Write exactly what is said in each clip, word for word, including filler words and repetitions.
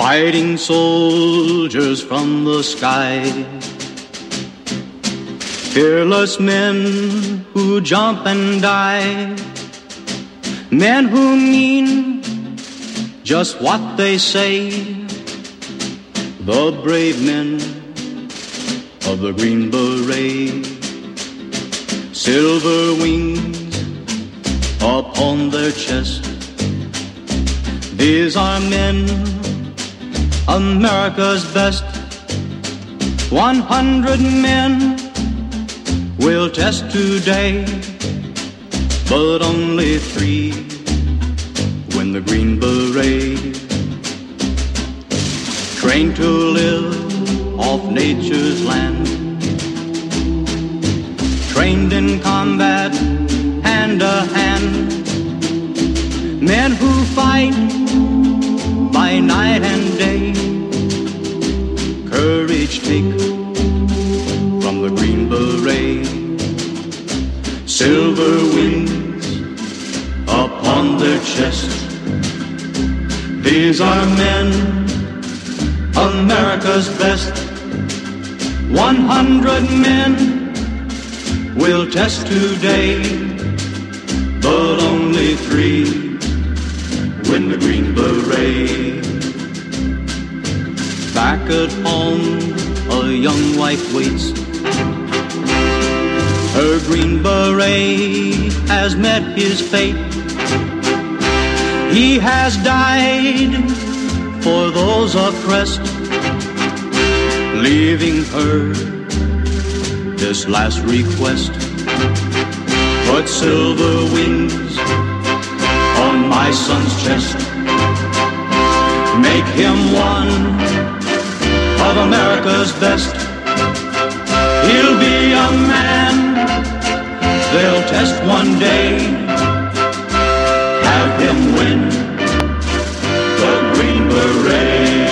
fighting soldiers from the sky, fearless men who jump and die, men who mean just what they say, the brave men of the Green Beret, silver wings upon their chest. These are men, America's best. One hundred men will test today, but only three win the Green Beret. Trained to live off nature's land, trained in combat hand to hand, men who fight by night and day, courage take from the Green Beret, silver wings upon their chest. These are men, America's best. One hundred men will test today, but only three win the Green Beret. Back at home, a young wife waits. Her Green Beret has met his fate. He has died for those oppressed, leaving her this last request. Put silver wings on my son's chest. Make him one of America's best. He'll be a man they'll test one day. Have him win the Green Beret.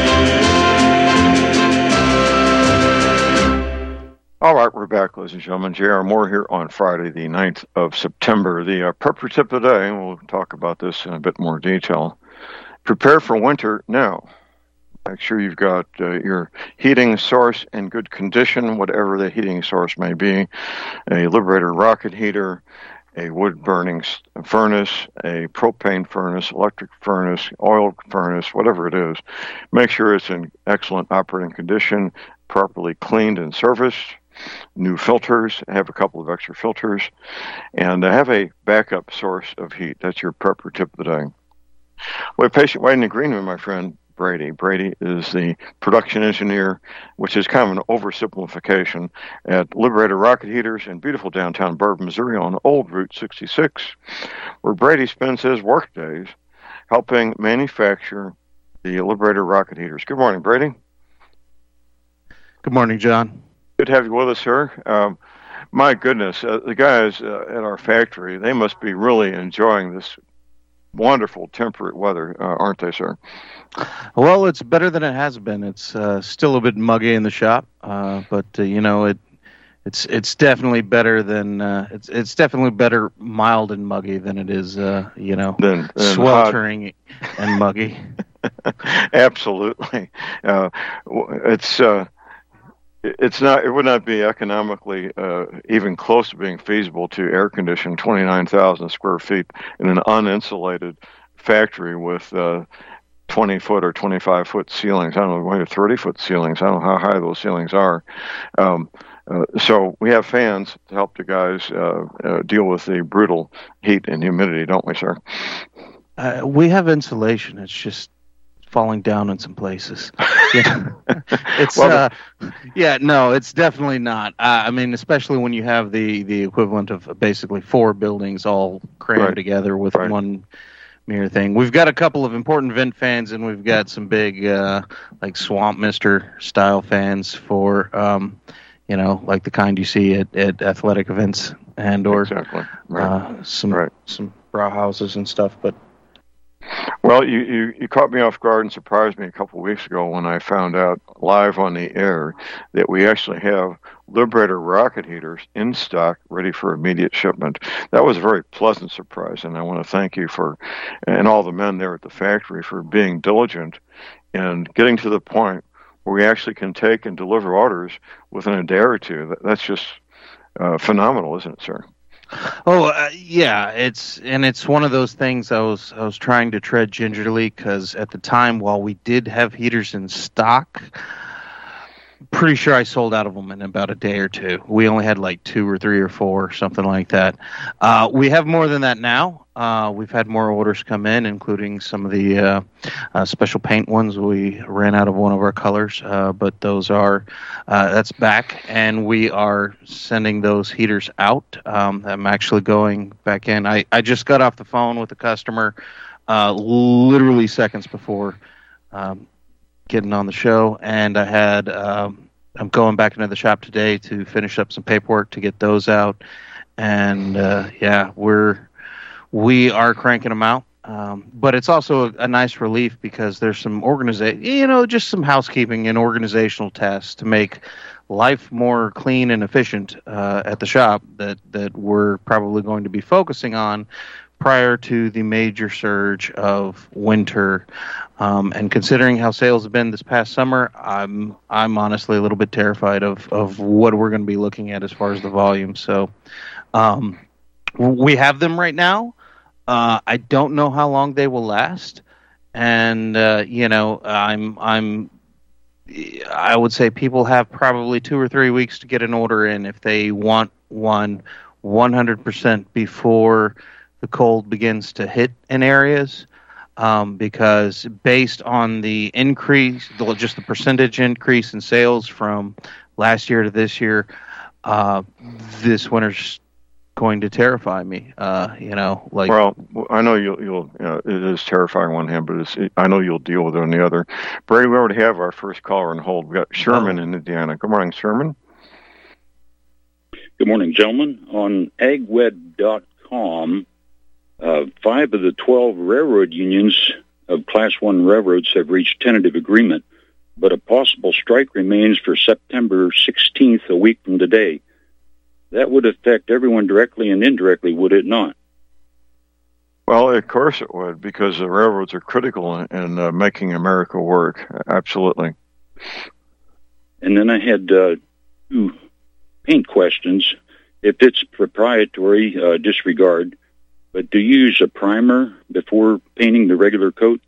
All right, we're back, ladies and gentlemen. J R. Moore here on Friday, the ninth of September. The uh, prepper tip of the day, and we'll talk about this in a bit more detail. Prepare for winter now. Make sure you've got uh, your heating source in good condition, whatever the heating source may be. A Liberator rocket heater, a wood-burning furnace, a propane furnace, electric furnace, oil furnace, whatever it is. Make sure it's in excellent operating condition, properly cleaned and serviced. New filters, have a couple of extra filters, and uh, have a backup source of heat. That's your prepper tip of the day. We have patient waiting in the green room, my friend Brady. Brady is the production engineer, which is kind of an oversimplification, at Liberator Rocket Heaters in beautiful downtown Bourbon, Missouri on Old Route sixty-six, where Brady spends his work days helping manufacture the Liberator Rocket Heaters. Good morning, Brady. Good morning, John. Good to have you with us, sir. Um, my goodness, uh, the guys uh, at our factory, they must be really enjoying this wonderful temperate weather, uh, aren't they, sir? Well, it's better than it has been. It's uh, still a bit muggy in the shop, uh, but uh, you know it. It's it's definitely better than uh, it's it's definitely better mild and muggy than it is uh, you know then, then sweltering hot. And muggy. Absolutely, uh, it's. Uh, It's not. It would not be economically uh, even close to being feasible to air condition twenty-nine thousand square feet in an uninsulated factory with uh, twenty foot or twenty-five foot ceilings. I don't know, maybe thirty foot ceilings. I don't know how high those ceilings are. Um, uh, so we have fans to help the guys uh, uh, deal with the brutal heat and humidity, don't we, sir? Uh, we have insulation. It's just falling down in some places. Yeah. It's well, uh, yeah, no, it's definitely not. Uh, I mean, especially when you have the, the equivalent of basically four buildings all crammed right. together with right. one mere thing. We've got a couple of important vent fans, and we've got some big uh, like Swamp Mister style fans for um, you know, like the kind you see at, at athletic events and or exactly. right. uh, some right. some bra houses and stuff, but. Well, you, you, you caught me off guard and surprised me a couple of weeks ago when I found out live on the air that we actually have Liberator rocket heaters in stock, ready for immediate shipment. That was a very pleasant surprise, and I want to thank you for, and all the men there at the factory, for being diligent and getting to the point where we actually can take and deliver orders within a day or two. That, that's just uh, phenomenal, isn't it, sir? Oh uh, yeah, it's and it's one of those things I was I was trying to tread gingerly because at the time, while we did have heaters in stock, pretty sure I sold out of them in about a day or two. We only had like two or three or four, something like that. Uh, we have more than that now. Uh, we've had more orders come in, including some of the uh, uh, special paint ones. We ran out of one of our colors, uh, but those are uh, that's back, and we are sending those heaters out. Um, I'm actually going back in. I, I just got off the phone with a customer uh, literally seconds before um, getting on the show, and I had um, I'm going back into the shop today to finish up some paperwork to get those out, and uh, yeah, we're we are cranking them out. Um, but it's also a, a nice relief because there's some organization, you know, just some housekeeping and organizational tasks to make life more clean and efficient uh, at the shop that that we're probably going to be focusing on prior to the major surge of winter. Um, and considering how sales have been this past summer, I'm I'm honestly a little bit terrified of, of what we're going to be looking at as far as the volume. So um, we have them right now. Uh, I don't know how long they will last, and uh, you know, I'm I'm I would say people have probably two or three weeks to get an order in if they want one one hundred percent before the cold begins to hit in areas, um, because based on the increase, just the percentage increase in sales from last year to this year, uh, this winter's going to terrify me. Uh, you know, like well, I know you'll you'll you know, it is terrifying on one hand, but it's, I know you'll deal with it on the other. Brady, we already have our first caller on hold. We got Sherman oh. in Indiana. Good morning, Sherman. Good morning, gentlemen. On agwed dot com, uh, five of the twelve railroad unions of Class One railroads have reached tentative agreement, but a possible strike remains for September sixteenth, a week from today. That would affect everyone directly and indirectly, would it not? Well, of course it would, because the railroads are critical in, in uh, making America work. Absolutely. And then I had uh, two paint questions. If it's proprietary, uh, disregard, but do you use a primer before painting the regular coat?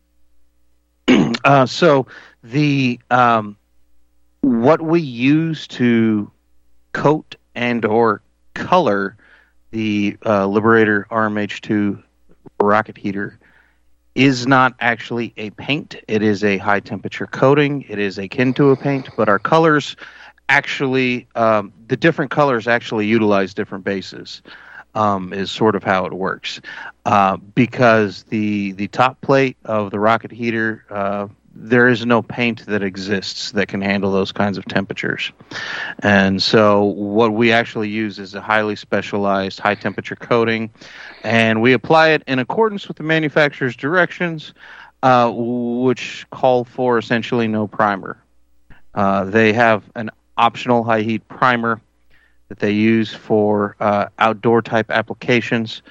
uh, so the um, what we use to coat and or color the uh, Liberator R M H two rocket heater is not actually a paint. It is a high temperature coating. It is akin to a paint, but our colors actually, um, the different colors actually utilize different bases, um, is sort of how it works. Uh, because the the top plate of the rocket heater, uh, there is no paint that exists that can handle those kinds of temperatures. And so what we actually use is a highly specialized high temperature coating, and we apply it in accordance with the manufacturer's directions, uh, which call for essentially no primer. Uh, they have an optional high heat primer that they use for uh, outdoor type applications,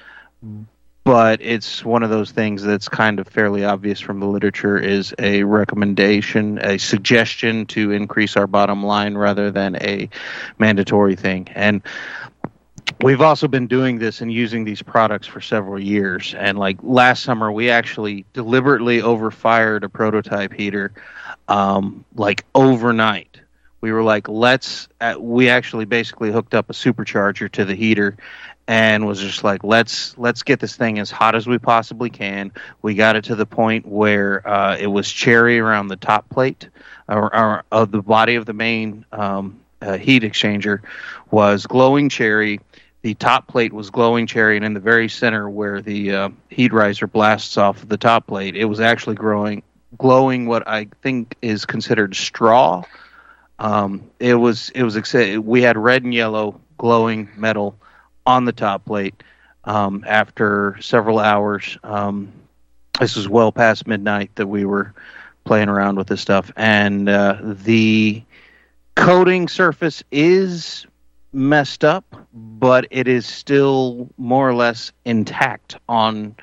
but it's one of those things that's kind of fairly obvious from the literature is a recommendation, a suggestion to increase our bottom line rather than a mandatory thing. And we've also been doing this and using these products for several years. And like last summer, we actually deliberately overfired a prototype heater, um, like overnight. We were like, let's, uh, we actually basically hooked up a supercharger to the heater and was just like, let's let's get this thing as hot as we possibly can. We got it to the point where uh, it was cherry around the top plate, or, or of the body of the main um, uh, heat exchanger was glowing cherry. The top plate was glowing cherry, and in the very center where the uh, heat riser blasts off of the top plate, it was actually growing, glowing what I think is considered straw. Um, it was it was we had red and yellow glowing metal on the top plate. Um, after several hours, um, this was well past midnight that we were playing around with this stuff, and uh, the coating surface is messed up, but it is still more or less intact on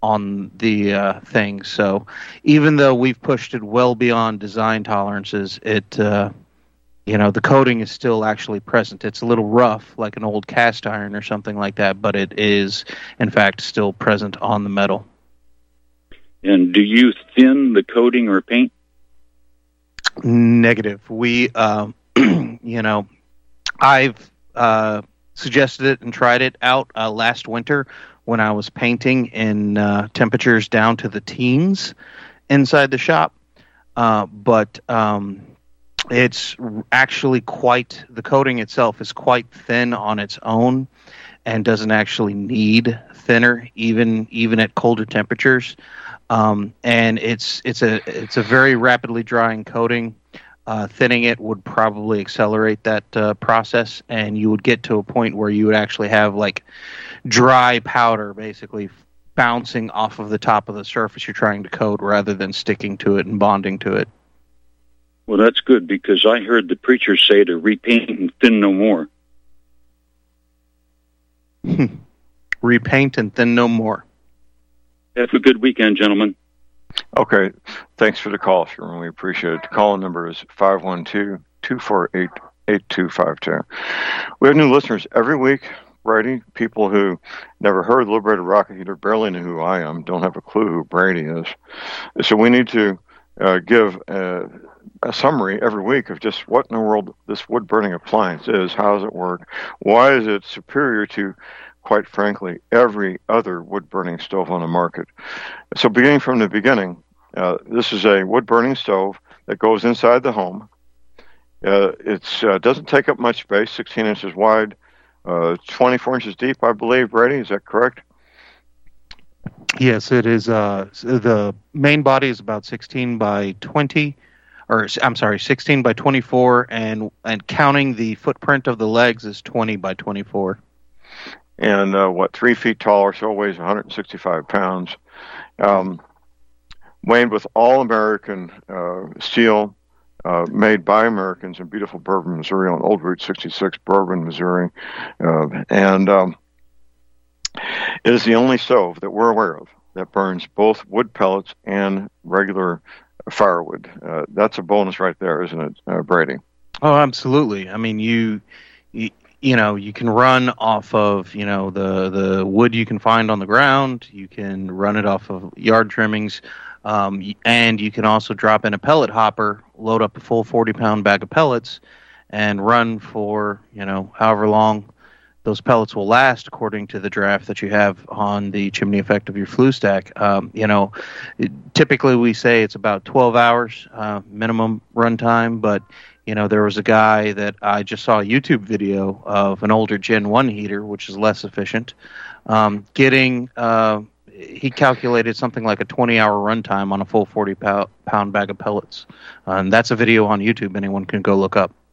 on the uh, thing. So even though we've pushed it well beyond design tolerances, it uh, you know, the coating is still actually present. It's a little rough, like an old cast iron or something like that, but it is, in fact, still present on the metal. And do you thin the coating or paint? Negative. We, um, you know, I've uh, suggested it and tried it out uh, last winter when I was painting in uh, temperatures down to the teens inside the shop. Uh, but um, it's actually quite, the coating itself is quite thin on its own and doesn't actually need thinner, even even at colder temperatures. Um, and it's it's a it's a very rapidly drying coating. Uh, thinning it would probably accelerate that uh, process, and you would get to a point where you would actually have like dry powder basically bouncing off of the top of the surface you're trying to coat rather than sticking to it and bonding to it. Well, that's good, because I heard the preacher say to repaint and thin no more. Repaint and thin no more. Have a good weekend, gentlemen. Okay. Thanks for the call, Sherman. We appreciate it. The call number is five one two, two four eight, eight two five two. We have new listeners every week, Brady. People who never heard of the Liberator Rocket Heater, barely know who I am, don't have a clue who Brady is. So we need to uh, give uh, a summary every week of just what in the world this wood-burning appliance is, how does it work, why is it superior to, quite frankly, every other wood-burning stove on the market. So beginning from the beginning, uh, this is a wood-burning stove that goes inside the home. Uh, it uh, doesn't take up much space, sixteen inches wide, uh, twenty-four inches deep, I believe, Brady, is that correct? Yes, it is. Uh, the main body is about sixteen by twenty, or I'm sorry, sixteen by twenty-four, and and counting the footprint of the legs is twenty by twenty-four. And uh, what, three feet tall or so, weighs one hundred sixty-five pounds. Um, made with all American uh, steel, uh, made by Americans in beautiful Bourbon, Missouri, on Old Route sixty-six, Bourbon, Missouri. Uh, and um, it is the only stove that we're aware of that burns both wood pellets and regular firewood. Uh, that's a bonus right there, isn't it, uh, Brady? Oh, absolutely. I mean, you, you you know, you can run off of, you know, the, the wood you can find on the ground. You can run it off of yard trimmings. Um, and you can also drop in a pellet hopper, load up a full forty-pound bag of pellets, and run for, you know, however long those pellets will last according to the draft that you have on the chimney effect of your flue stack. Um, you know, it, typically we say it's about twelve hours uh, minimum run time, but you know, there was a guy that I just saw a YouTube video of an older Gen one heater, which is less efficient, um, getting, uh, he calculated something like a twenty-hour runtime on a full forty-pound bag of pellets. Uh, and that's a video on YouTube anyone can go look up.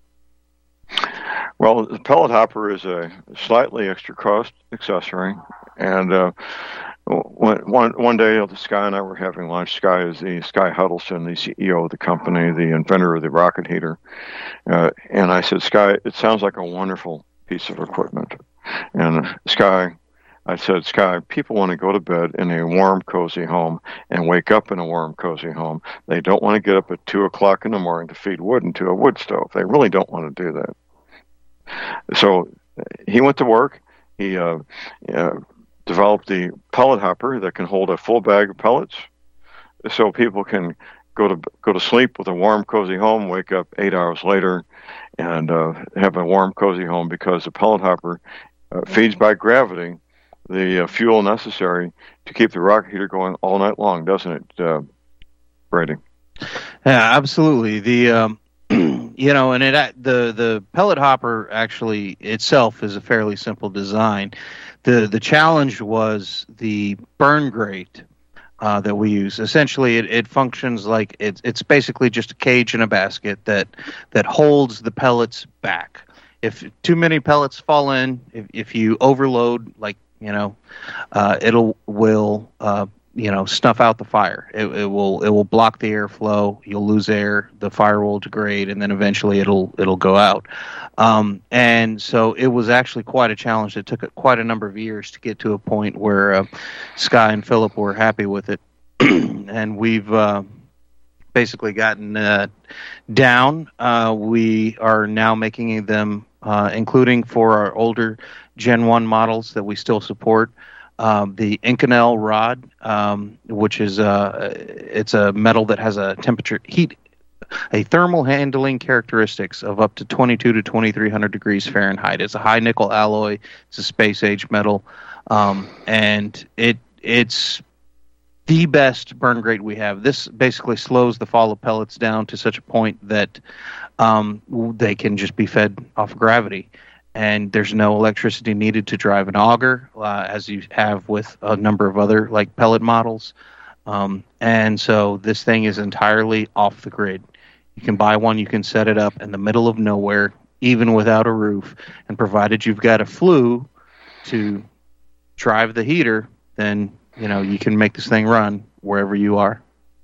Well, the pellet hopper is a slightly extra cost accessory. And uh, one, one, one day, Sky and I were having lunch. Sky is the Sky Huddleston, the C E O of the company, the inventor of the rocket heater. Uh, and I said, Sky, it sounds like a wonderful piece of equipment. And Sky, I said, Sky, people want to go to bed in a warm, cozy home and wake up in a warm, cozy home. They don't want to get up at two o'clock in the morning to feed wood into a wood stove. They really don't want to do that. So he went to work. He uh, uh, developed the pellet hopper that can hold a full bag of pellets, so people can go to go to sleep with a warm, cozy home, wake up eight hours later, and uh, have a warm, cozy home, because the pellet hopper uh, feeds by gravity the uh, fuel necessary to keep the rocket heater going all night long, doesn't it, uh, Brady? Yeah, absolutely. The um, you know, and it the the pellet hopper actually itself is a fairly simple design. The the challenge was the burn grate uh, that we use. Essentially, it, it functions like it's it's basically just a cage in a basket that that holds the pellets back. If too many pellets fall in, if if you overload, like you know, uh, it'll will uh, you know, snuff out the fire. It, it will it will block the airflow. You'll lose air. The fire will degrade, and then eventually it'll it'll go out. Um, and so it was actually quite a challenge. It took quite a number of years to get to a point where uh, Sky and Philip were happy with it, and we've uh, basically gotten uh, down. Uh, we are now making them, uh, including for our older Gen one models that we still support. Um, the Inconel rod, um, which is uh, it's a metal that has a temperature heat, a thermal handling characteristics of up to twenty-two to twenty-three hundred degrees Fahrenheit. It's a high nickel alloy. It's a space age metal, um, and it it's the best burn grade we have. This basically slows the fall of pellets down to such a point that um, they can just be fed off gravity. And there's no electricity needed to drive an auger, uh, as you have with a number of other like pellet models. Um, and so this thing is entirely off the grid. You can buy one, you can set it up in the middle of nowhere, even without a roof. And provided you've got a flue to drive the heater, then you know you can make this thing run wherever you are.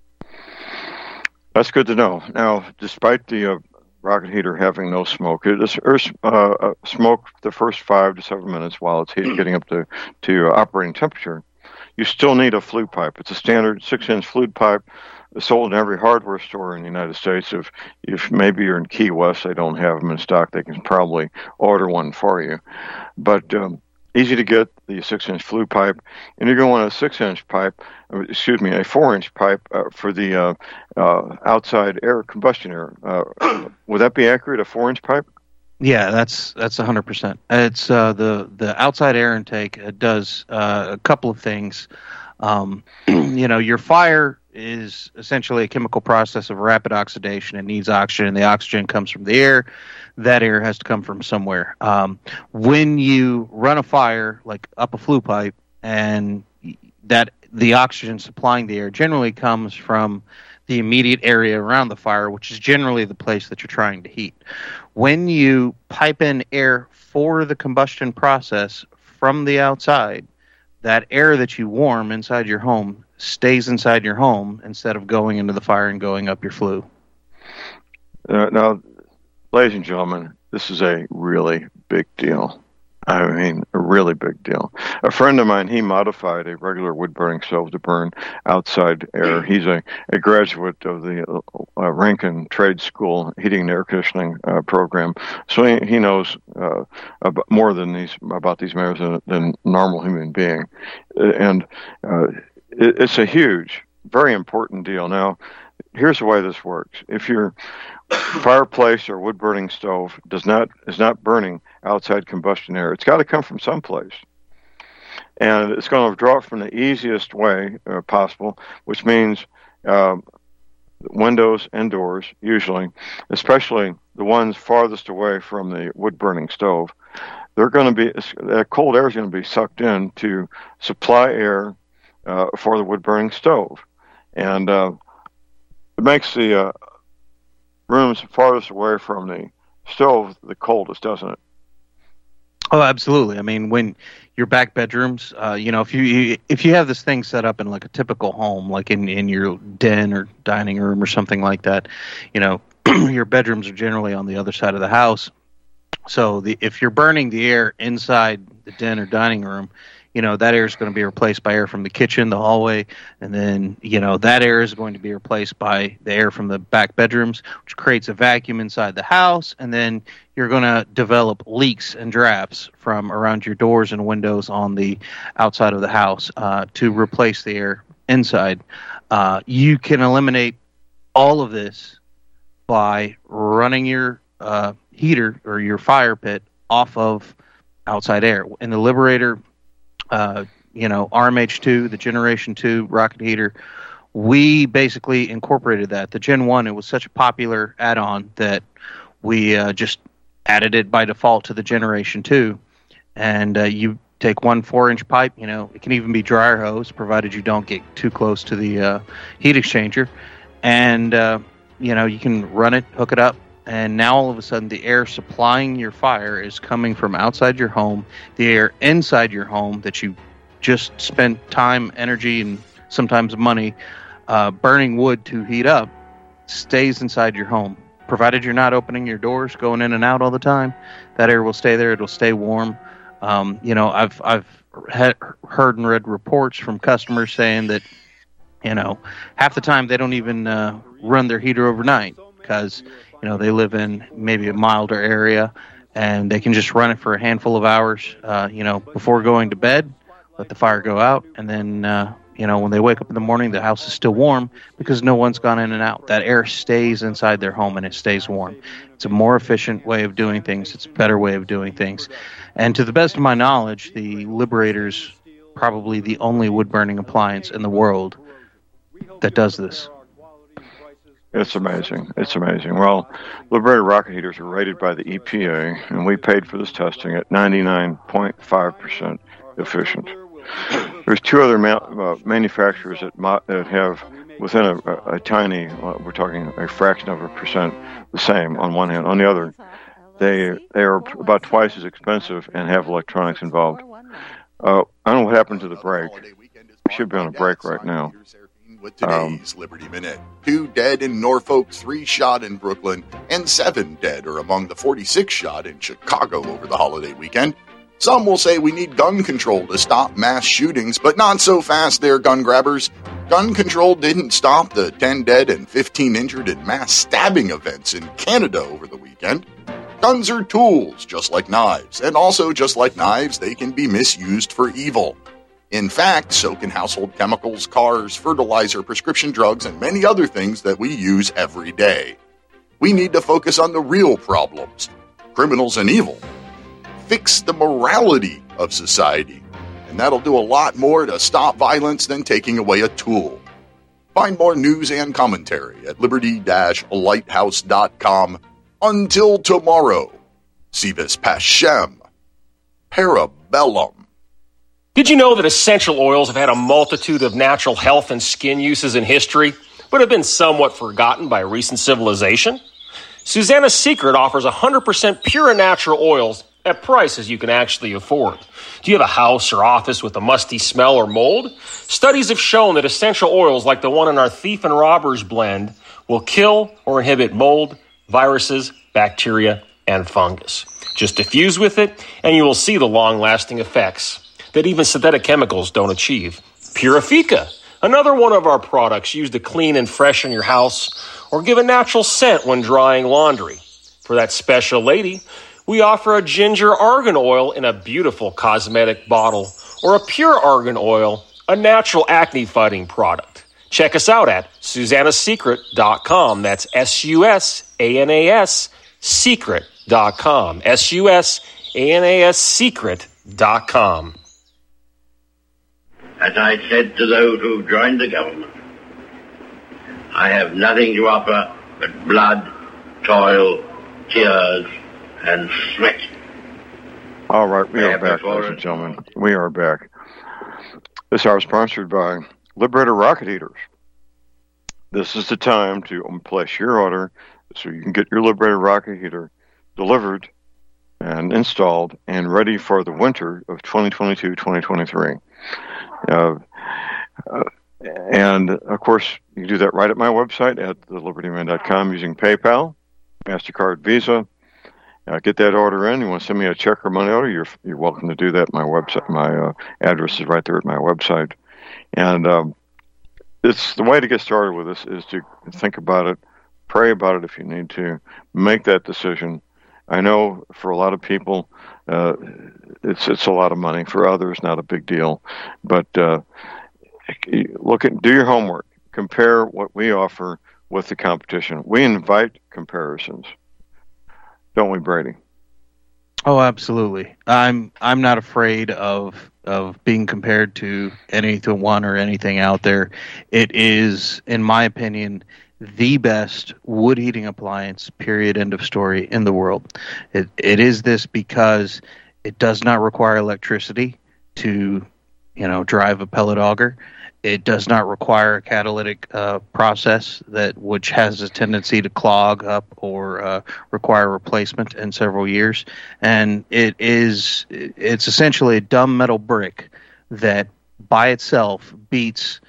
That's good to know. Now, despite the uh, rocket heater having no smoke, it is uh, smoke the first five to seven minutes while it's heat, getting up to to uh, operating temperature. You still need a flue pipe. It's a standard six-inch flue pipe sold in every hardware store in the United States. If if maybe you're in Key West, they don't have them in stock. They can probably order one for you. But um, easy to get, the six-inch flue pipe, and you're going to want a six-inch pipe. Excuse me, a four-inch pipe uh, for the uh, uh, outside air combustion air. Uh, would that be accurate? A four-inch pipe? Yeah, that's that's a hundred percent. It's uh, the the outside air intake. It does uh, a couple of things. Um, you know, your fire is essentially a chemical process of rapid oxidation. It needs oxygen, and the oxygen comes from the air. That air has to come from somewhere. Um, when you run a fire, like up a flue pipe, and that the oxygen supplying the air generally comes from the immediate area around the fire, which is generally the place that you're trying to heat. When you pipe in air for the combustion process from the outside, that air that you warm inside your home stays inside your home instead of going into the fire and going up your flue. Uh, now, ladies and gentlemen, this is a really big deal. I mean, a really big deal. A friend of mine, he modified a regular wood-burning stove to burn outside air. He's a, a graduate of the uh, Rankin Trade School Heating and Air Conditioning uh, program, so he, he knows uh, about, more than these about these matters than, than normal human being. And uh, it, it's a huge, very important deal. Now, here's the way this works. If your fireplace or wood-burning stove does not is not burning outside combustion air, it's got to come from someplace. And it's going to draw it from the easiest way uh, possible, which means uh, windows and doors, usually, especially the ones farthest away from the wood-burning stove. They're going to be, that cold air is going to be sucked in to supply air uh, for the wood-burning stove. And uh, it makes the uh, rooms farthest away from the stove the coldest, doesn't it? Oh, absolutely. I mean, when your back bedrooms, uh, you know, if you if you have this thing set up in like a typical home, like in, in your den or dining room or something like that, you know, your bedrooms are generally on the other side of the house. So the if you're burning the air inside the den or dining room, you know, that air is going to be replaced by air from the kitchen, the hallway, and then, you know, that air is going to be replaced by the air from the back bedrooms, which creates a vacuum inside the house, and then you're going to develop leaks and drafts from around your doors and windows on the outside of the house uh, to replace the air inside. Uh, you can eliminate all of this by running your uh, heater or your fire pit off of outside air. In the Liberator, Uh, you know, R M H two, the Generation two rocket heater, we basically incorporated that. The Gen one, it was such a popular add-on that we uh, just added it by default to the Generation two. And uh, you take one four-inch pipe, you know, it can even be dryer hose, provided you don't get too close to the uh, heat exchanger. And, uh, you know, you can run it, hook it up, and now all of a sudden the air supplying your fire is coming from outside your home. The air inside your home that you just spent time, energy, and sometimes money, uh, burning wood to heat up stays inside your home. Provided you're not opening your doors, going in and out all the time, that air will stay there. It'll stay warm. Um, you know, I've I've he- heard and read reports from customers saying that, you know, half the time they don't even uh, run their heater overnight because, you know, they live in maybe a milder area and they can just run it for a handful of hours, uh, you know, before going to bed, let the fire go out, and then, uh, you know, when they wake up in the morning, the house is still warm because no one's gone in and out. That air stays inside their home and it stays warm. It's a more efficient way of doing things. It's a better way of doing things. And to the best of my knowledge, the Liberator's probably the only wood-burning appliance in the world that does this. It's amazing. It's amazing. Well, Liberator rocket heaters are rated by the E P A, and we paid for this testing at ninety-nine point five percent efficient. There's two other ma- uh, manufacturers that, mo- that have, within a, a, a tiny, uh, we're talking a fraction of a percent, the same on one hand. On the other, they they are about twice as expensive and have electronics involved. Uh, I don't know what happened to the break. We should be on a break right now. With today's um, Liberty Minute. Two dead in Norfolk, three shot in Brooklyn, and seven dead are among the forty-six shot in Chicago over the holiday weekend. Some will say we need gun control to stop mass shootings, but not so fast there, gun grabbers. Gun control didn't stop the ten dead and fifteen injured in mass stabbing events in Canada over the weekend. Guns are tools, just like knives, and also just like knives, they can be misused for evil. In fact, so can household chemicals, cars, fertilizer, prescription drugs, and many other things that we use every day. We need to focus on the real problems, criminals and evil. Fix the morality of society, and that'll do a lot more to stop violence than taking away a tool. Find more news and commentary at liberty dash lighthouse dot com. Until tomorrow, si vis pacem, parabellum. Did you know that essential oils have had a multitude of natural health and skin uses in history, but have been somewhat forgotten by recent civilization? Susanna's Secret offers one hundred percent pure and natural oils at prices you can actually afford. Do you have a house or office with a musty smell or mold? Studies have shown that essential oils like the one in our Thief and Robbers blend will kill or inhibit mold, viruses, bacteria, and fungus. Just diffuse with it, and you will see the long-lasting effects that even synthetic chemicals don't achieve. Purifica, another one of our products used to clean and freshen your house or give a natural scent when drying laundry. For that special lady, we offer a ginger argan oil in a beautiful cosmetic bottle or a pure argan oil, a natural acne-fighting product. Check us out at susanna secret dot com. That's S U S A N A S secret dot com. S U S A N A S secret dot com. As I said to those who joined the government, I have nothing to offer but blood, toil, tears, and sweat. All right, we are back, ladies and gentlemen. We are back. This hour is sponsored by Liberator Rocket Heaters. This is the time to place your order so you can get your Liberator Rocket Heater delivered and installed and ready for the winter of twenty twenty-two twenty twenty-three. Uh, uh, and, of course, you can do that right at my website at the liberty man dot com using PayPal, MasterCard, Visa. Uh, get that order in. You want to send me a check or money order, you're you're welcome to do that. My website, my uh, address is right there at my website. And um, it's the way to get started with this is to think about it, pray about it if you need to, make that decision. I know for a lot of people, uh, it's it's a lot of money. For others, not a big deal. But uh, look at, do your homework. Compare what we offer with the competition. We invite comparisons, don't we, Brady? Oh, absolutely. I'm I'm not afraid of of being compared to anyone or anything out there. It is, in my opinion, the best wood heating appliance, period, end of story, in the world. It, it is this because it does not require electricity to, you know, drive a pellet auger. It does not require a catalytic uh, process that which has a tendency to clog up or uh, require replacement in several years. And it is it's essentially a dumb metal brick that by itself beats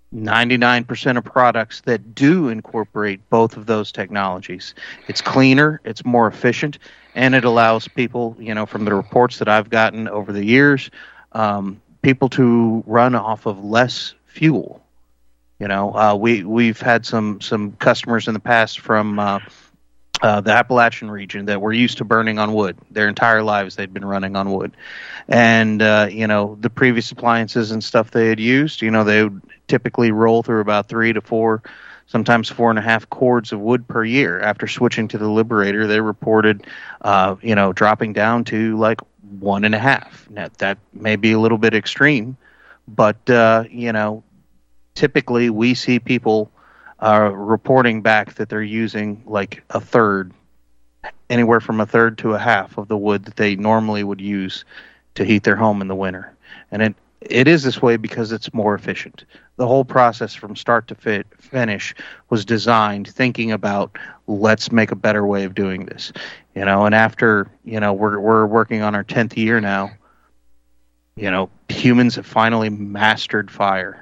ninety-nine percent of products that do incorporate both of those technologies. It's cleaner, it's more efficient, and it allows people, you know, from the reports that I've gotten over the years, um, people to run off of less fuel. You know, uh, we, we've had some, some customers in the past from uh, uh, the Appalachian region that were used to burning on wood. Their entire lives they'd been running on wood. And, uh, you know, the previous appliances and stuff they had used, you know, they would typically roll through about three to four, sometimes four and a half cords of wood per year. After switching to the Liberator, they reported, uh, you know, dropping down to like one and a half. Now, that may be a little bit extreme, but, uh, you know, typically we see people uh, reporting back that they're using like a third, anywhere from a third to a half of the wood that they normally would use to heat their home in the winter. And it it is this way because it's more efficient. The whole process from start to fit, finish was designed thinking about, let's make a better way of doing this. You know, and after, you know, we're we're working on our tenth year now, you know, humans have finally mastered fire.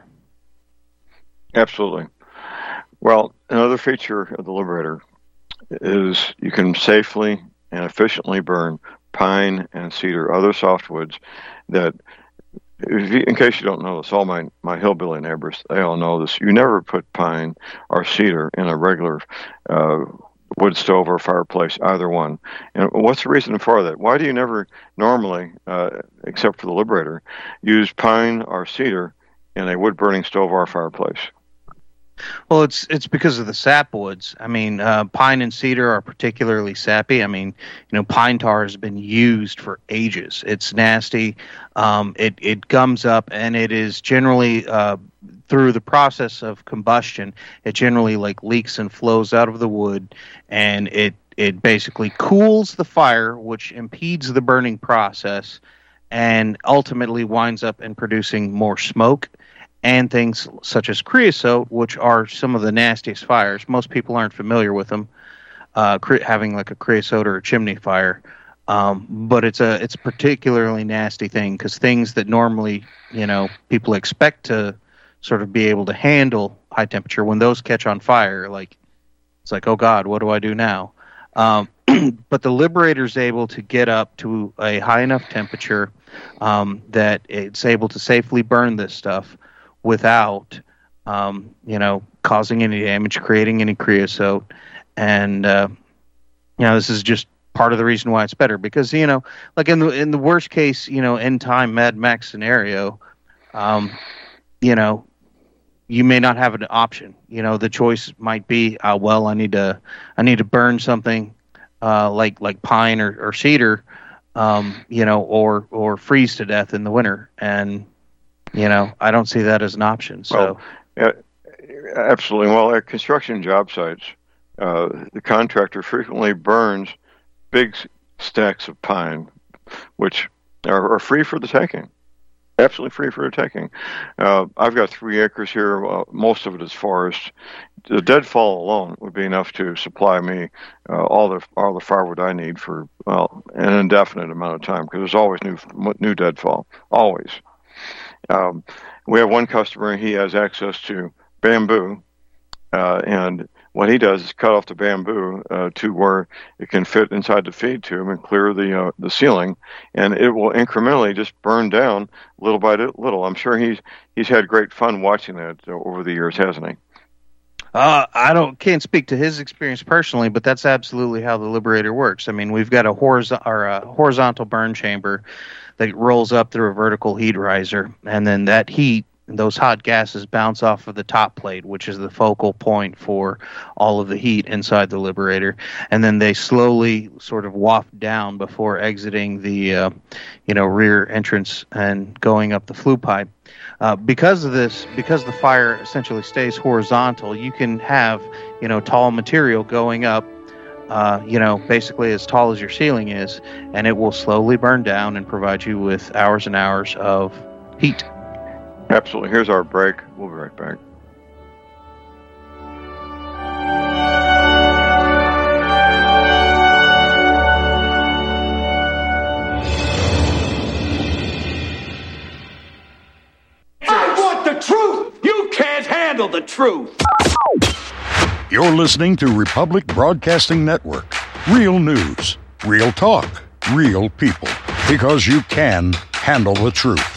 Absolutely. Well, another feature of the Liberator is you can safely and efficiently burn pine and cedar, other softwoods that, if you, in case you don't know this, all my, my hillbilly neighbors, they all know this. You never put pine or cedar in a regular uh, wood stove or fireplace, either one. And what's the reason for that? Why do you never normally, uh, except for the Liberator, use pine or cedar in a wood-burning stove or fireplace? Well, it's it's because of the sapwoods. I mean, uh, pine and cedar are particularly sappy. I mean, you know, pine tar has been used for ages. It's nasty. Um, it it gums up, and it is generally uh, through the process of combustion. It generally like leaks and flows out of the wood, and it it basically cools the fire, which impedes the burning process, and ultimately winds up in producing more smoke. And things such as creosote, which are some of the nastiest fires. Most people aren't familiar with them, uh, cre- having like a creosote or a chimney fire. Um, but it's a it's a particularly nasty thing because things that normally, you know, people expect to sort of be able to handle high temperature, when those catch on fire, like it's like, oh God, what do I do now? Um, but the Liberator is able to get up to a high enough temperature um, that it's able to safely burn this stuff without, um, you know, causing any damage, creating any creosote. And, uh, you know, this is just part of the reason why it's better. Because, you know, like in the in the worst case, you know, end time Mad Max scenario, um, you know, you may not have an option. You know, the choice might be, uh, well, I need to I need to burn something uh, like like pine or, or cedar, um, you know, or or freeze to death in the winter. And you know, I don't see that as an option. So, well, yeah, absolutely. Well, at construction job sites, uh, the contractor frequently burns big stacks of pine, which are, are free for the taking. Absolutely free for the taking. Uh, I've got three acres here. Uh, most of it is forest. The deadfall alone would be enough to supply me uh, all the all the firewood I need for well an indefinite amount of time, because there's always new new deadfall, always. Um, we have one customer, he has access to bamboo, uh, and what he does is cut off the bamboo uh, to where it can fit inside the feed tube and clear the uh, the ceiling, and it will incrementally just burn down little by little. I'm sure he's he's had great fun watching that over the years, hasn't he? Uh, I don't can't speak to his experience personally, but that's absolutely how the Liberator works. I mean, we've got a, horiz- or a horizontal burn chamber that rolls up through a vertical heat riser, and then that heat, those hot gases bounce off of the top plate, which is the focal point for all of the heat inside the Liberator, and then they slowly sort of waft down before exiting the, uh, you know, rear entrance and going up the flue pipe. Uh, because of this, because the fire essentially stays horizontal, you can have, you know, tall material going up, uh, you know, basically as tall as your ceiling is, and it will slowly burn down and provide you with hours and hours of heat. Absolutely. Here's our break. We'll be right back. I want the truth. You can't handle handle the truth. You're listening to Republic Broadcasting Network. Real news, real talk, real people. Because you can handle the truth.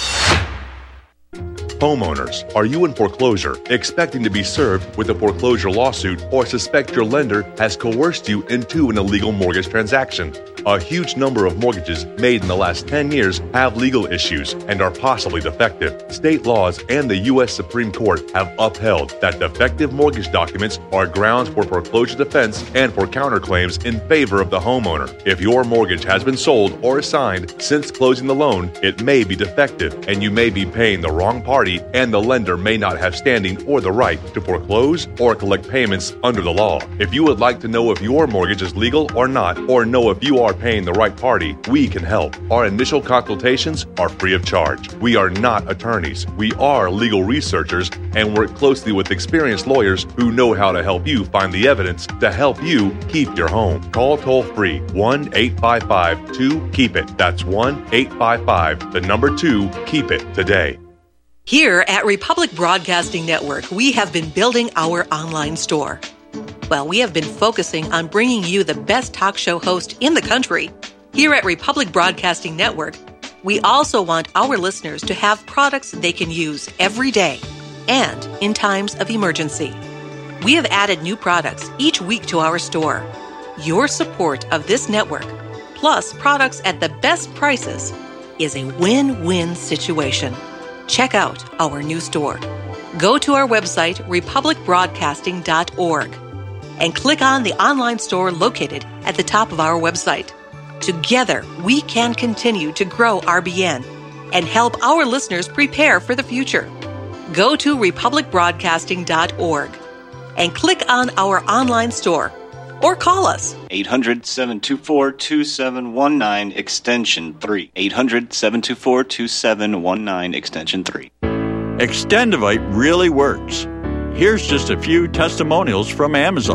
Homeowners, are you in foreclosure, expecting to be served with a foreclosure lawsuit, or suspect your lender has coerced you into an illegal mortgage transaction? A huge number of mortgages made in the last ten years have legal issues and are possibly defective. State laws and the U S Supreme Court have upheld that defective mortgage documents are grounds for foreclosure defense and for counterclaims in favor of the homeowner. If your mortgage has been sold or assigned since closing the loan, it may be defective and you may be paying the wrong party, and the lender may not have standing or the right to foreclose or collect payments under the law. If you would like to know if your mortgage is legal or not, or know if you are paying the right party, we can help. Our initial consultations are free of charge. We are not attorneys. We are legal researchers and work closely with experienced lawyers who know how to help you find the evidence to help you keep your home. Call toll-free one eight five five two keep it. That's one eight five five, the number two, keep it today. Here at Republic Broadcasting Network, we have been building our online store. Well, we have been focusing on bringing you the best talk show host in the country. Here at Republic Broadcasting Network, we also want our listeners to have products they can use every day and in times of emergency. We have added new products each week to our store. Your support of this network, plus products at the best prices, is a win-win situation. Check out our new store. Go to our website, republic broadcasting dot org, and click on the online store located at the top of our website. Together, we can continue to grow R B N and help our listeners prepare for the future. Go to republic broadcasting dot org and click on our online store or call us. eight hundred, seven two four, two seven one nine, extension three. eight hundred, seven two four, two seven one nine, extension three. Extendivite really works. Here's just a few testimonials from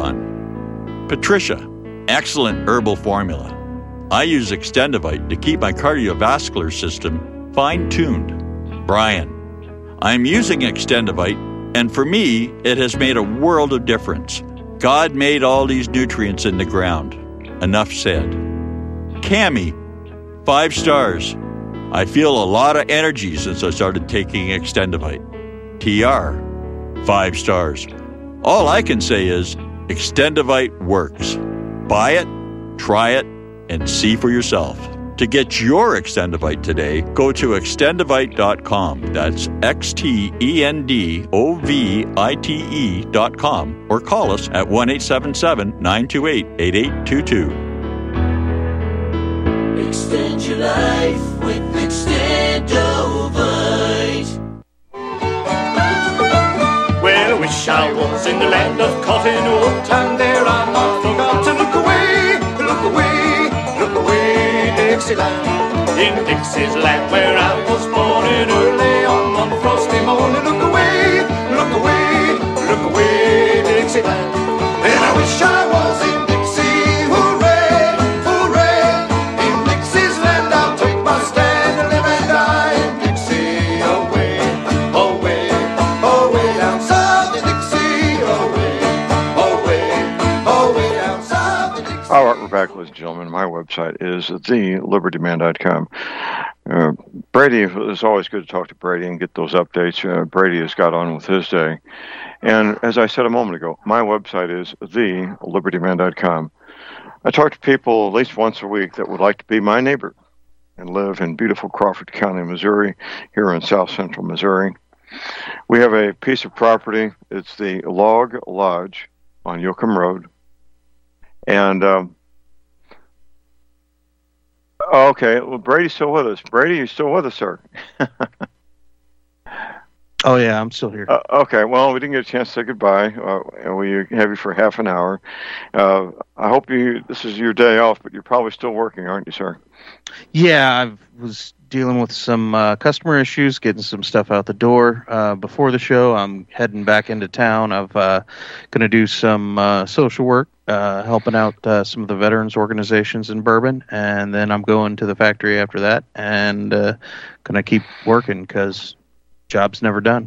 Amazon. Patricia, excellent herbal formula. I use Extendivite to keep my cardiovascular system fine-tuned. Brian, I'm using Extendivite, and for me, it has made a world of difference. God made all these nutrients in the ground. Enough said. Cami, five stars. I feel a lot of energy since I started taking Extendivite. T R, five stars. All I can say is Extendivite works. Buy it, try it, and see for yourself. To get your Extendivite today, go to extendivite dot com. That's X T E N D O V I T E dot com. Or call us at one eight seven seven, nine two eight, eight eight two two. Extend your life with Extendovite. Well, I wish I was in the land of cotton wool, and there I'm not forgot to look away, look away, look away. Dixieland, in Dixie's land where I was born in early on one frosty morning. Look away, look away, look away, Dixieland. And I wish I was in Dixie, hooray, hooray. In Dixie's land I'll take my stand and live and die in Dixie. Away, away, away down south in Dixie. Away, away, away down south in Dixie. All right, we're back, ladies and gentlemen. My website is the liberty man dot com. Uh, Brady, it's always good to talk to Brady and get those updates. Uh, Brady has got on with his day. And as I said a moment ago, my website is the liberty man dot com. I talk to people at least once a week that would like to be my neighbor and live in beautiful Crawford County, Missouri, here in south central Missouri. We have a piece of property. It's the Log Lodge on Yoakum Road. And, um, okay, well, Brady's still with us. Brady, you still with us, sir? Oh, yeah, I'm still here. Uh, okay, well, we didn't get a chance to say goodbye. Uh, we have you for half an hour. Uh, I hope you. this is your day off, but you're probably still working, aren't you, sir? Yeah, I was dealing with some uh, customer issues, getting some stuff out the door uh, before the show. I'm heading back into town. I'm uh, going to do some uh, social work, uh, helping out uh, some of the veterans organizations in Bourbon, and then I'm going to the factory after that and uh, going to keep working because job's never done.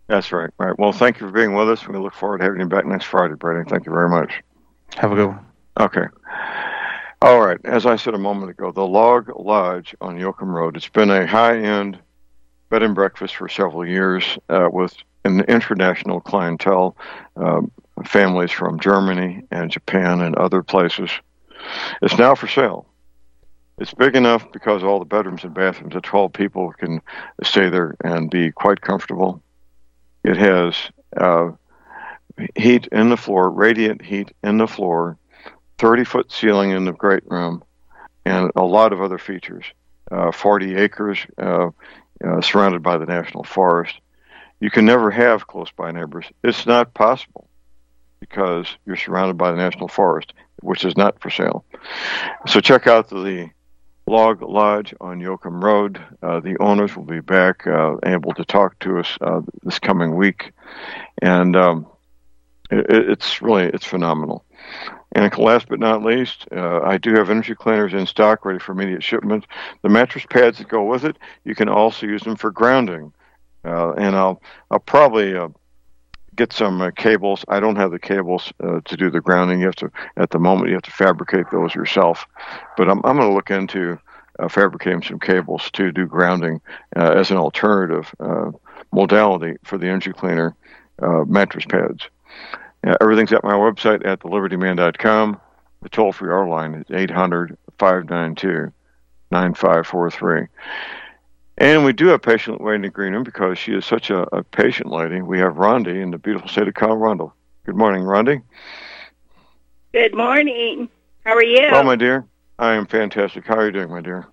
That's right. All right. Well, thank you for being with us. We look forward to having you back next Friday, Brady. Thank you very much. Have a good one. Okay. All right. As I said a moment ago, the Log Lodge on Yoakum Road. It's been a high-end bed and breakfast for several years uh, with an international clientele, uh, families from Germany and Japan and other places. It's now for sale. It's big enough because all the bedrooms and bathrooms that twelve people can stay there and be quite comfortable. It has uh, heat in the floor, radiant heat in the floor, thirty-foot ceiling in the great room, and a lot of other features. Uh, forty acres uh, uh, surrounded by the National Forest. You can never have close-by neighbors. It's not possible because you're surrounded by the National Forest, which is not for sale. So check out the Log Lodge on Yoakum Road. Uh, the owners will be back uh, able to talk to us uh, this coming week, and um, it, it's really it's phenomenal. And last but not least, uh, I do have energy cleaners in stock ready for immediate shipment. The mattress pads that go with it, you can also use them for grounding, uh, and I'll I'll probably uh, get some uh, cables. I don't have the cables uh, to do the grounding. You have to, at the moment, you have to fabricate those yourself. But I'm I'm going to look into uh, fabricating some cables to do grounding uh, as an alternative uh, modality for the energy cleaner uh, mattress pads. Uh, everything's at my website at the liberty man dot com. The toll-free R line is eight hundred, five nine two, nine five four three. And we do have patient waiting in the green room because she is such a, a patient lady. We have Rondi in the beautiful state of Colorado. Good morning, Rondi. Good morning. How are you? Well, my dear, I am fantastic. How are you doing, my dear?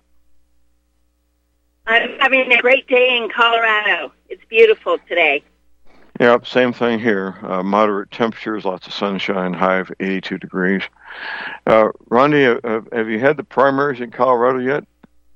I'm having a great day in Colorado. It's beautiful today. Yep, same thing here. Uh, moderate temperatures, lots of sunshine, high of eighty-two degrees. Uh, Rondi, uh, have you had the primaries in Colorado yet?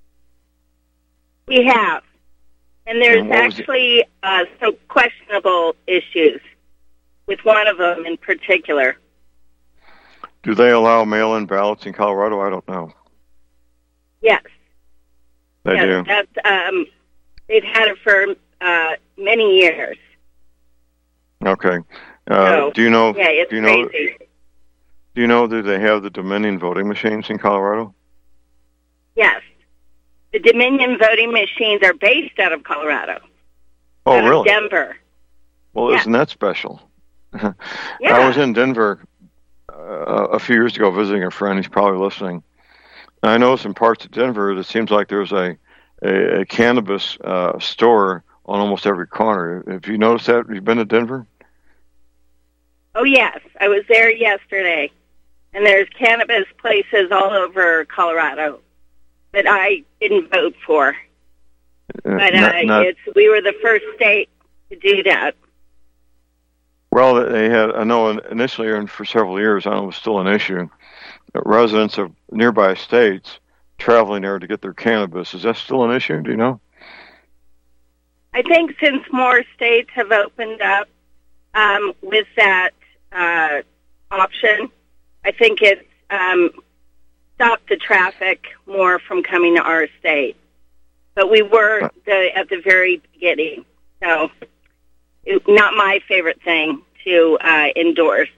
We have. And there's and actually uh, some questionable issues with one of them in particular. Do they allow mail-in ballots in Colorado? I don't know. Yes. They yes, do? That's, um, they've had it for uh, many years. Okay. Uh, so, do you know? Yeah, it's do you know, crazy. Do you know that they have the Dominion voting machines in Colorado? Yes. The Dominion voting machines are based out of Colorado. Oh, out really? Of Denver. Well, yeah. Isn't that special? Yeah. I was in Denver uh, a few years ago visiting a friend. He's probably listening. I know some parts of Denver that seems like there's a, a, a cannabis uh, store on almost every corner. Have you noticed that? Have you been to Denver? Oh, yes. I was there yesterday. And there's cannabis places all over Colorado that I didn't vote for. Uh, but not, uh, not, it's we were the first state to do that. Well, they had, I know initially and for several years, I know it was still an issue, residents of nearby states traveling there to get their cannabis. Is that still an issue? Do you know? I think since more states have opened up um, with that uh, option, I think it's um, stopped the traffic more from coming to our state. But we were the, at the very beginning, so it's not my favorite thing to uh, endorse.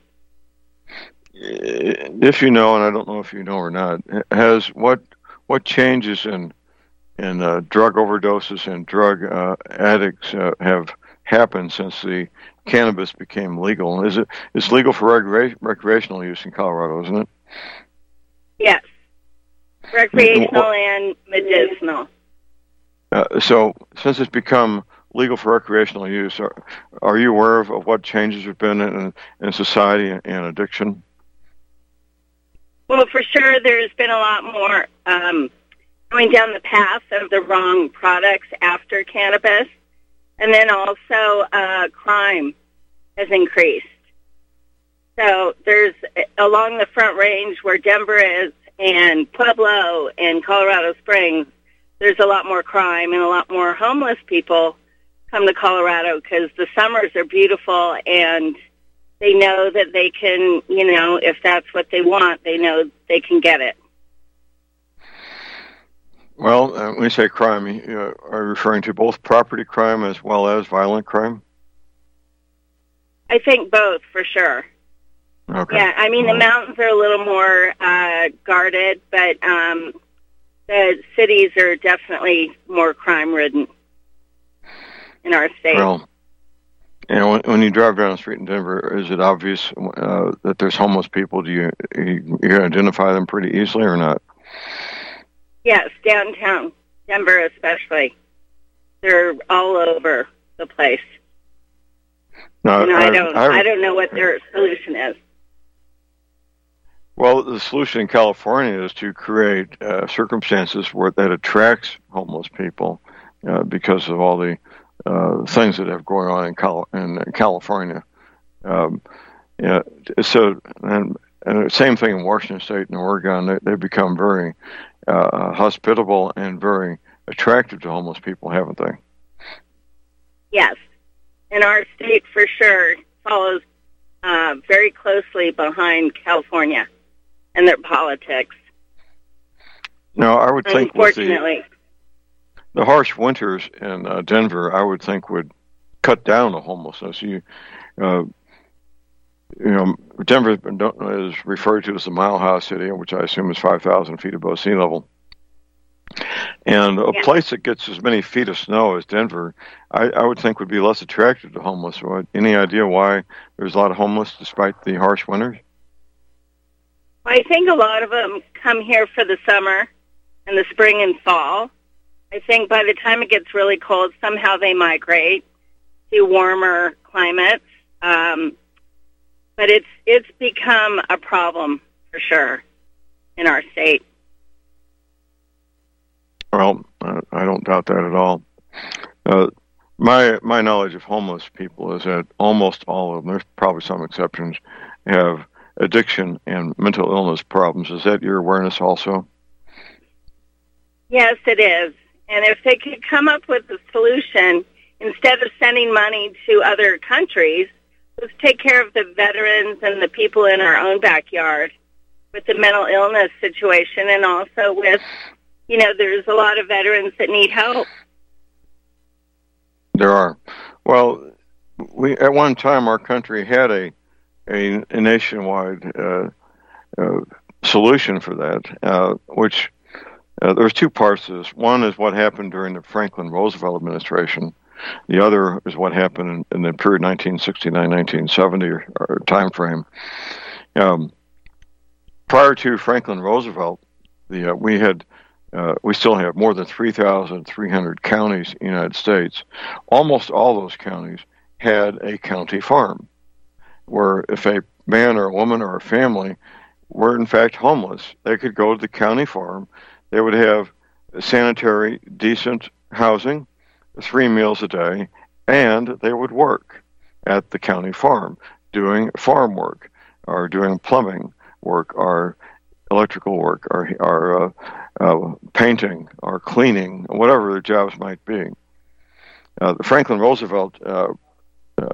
If you know, and I don't know if you know or not, has what what changes in in uh, drug overdoses and drug uh, addicts uh, have happened since the cannabis became legal? Is it it's legal for recre- recreational use in Colorado, isn't it? Yes, recreational and medicinal. Uh, so, since it's become legal for recreational use, are, are you aware of, of what changes have been in, in society and addiction? Well, for sure, there's been a lot more um, going down the path of the wrong products after cannabis, and then also uh, crime has increased. So there's along the Front Range where Denver is, and Pueblo and Colorado Springs, there's a lot more crime and a lot more homeless people come to Colorado because the summers are beautiful and they know that they can, you know, if that's what they want, they know they can get it. Well, uh, when you say crime, you, uh, are you referring to both property crime as well as violent crime? I think both, for sure. Okay. Yeah, I mean, the mountains are a little more uh, guarded, but um, the cities are definitely more crime-ridden in our state. Well, you know, when, when you drive down the street in Denver, is it obvious uh, that there's homeless people? Do you, you you identify them pretty easily or not? Yes, downtown, Denver especially. They're all over the place. No, and I, I don't. I, I don't know what their solution is. Well, the solution in California is to create uh, circumstances where that attracts homeless people uh, because of all the uh, things that have going on in, Cal- in California. Um, yeah, so, and, and the same thing in Washington State and Oregon. They, they've become very uh, hospitable and very attractive to homeless people, haven't they? Yes. And our state, for sure, follows uh, very closely behind California and their politics. No, I would think with Unfortunately. the, the harsh winters in uh, Denver, I would think would cut down the homelessness. You, uh, you know, Denver is referred to as the Mile High City, which I assume is five thousand feet above sea level. And a yeah. place that gets as many feet of snow as Denver, I, I would think would be less attractive to homeless. Any idea why there's a lot of homeless despite the harsh winters? I think a lot of them come here for the summer and the spring and fall. I think by the time it gets really cold, somehow they migrate to warmer climates. Um, but it's it's become a problem for sure in our state. Well, I don't doubt that at all. Uh, my my knowledge of homeless people is that almost all of them, there's probably some exceptions, have addiction and mental illness problems. Is that your awareness also? Yes, it is. And if they could come up with a solution, instead of sending money to other countries, let's take care of the veterans and the people in our own backyard with the mental illness situation, and also with, you know, there's a lot of veterans that need help. There are. Well, we at one time our country had a a, a nationwide uh, uh, solution for that, uh, which uh, there's two parts to this. One is what happened during the Franklin Roosevelt administration. The other is what happened in, in the period nineteen sixty-nine nineteen seventy or, or time frame. Um, prior to Franklin Roosevelt, the uh, we had Uh, we still have more than three thousand three hundred counties in the United States. Almost all those counties had a county farm, where if a man or a woman or a family were in fact homeless, they could go to the county farm. They would have sanitary, decent housing, three meals a day, and they would work at the county farm, doing farm work, or doing plumbing work, or electrical work, or, or uh, uh, painting, or cleaning, whatever their jobs might be. Uh, the Franklin Roosevelt uh, uh,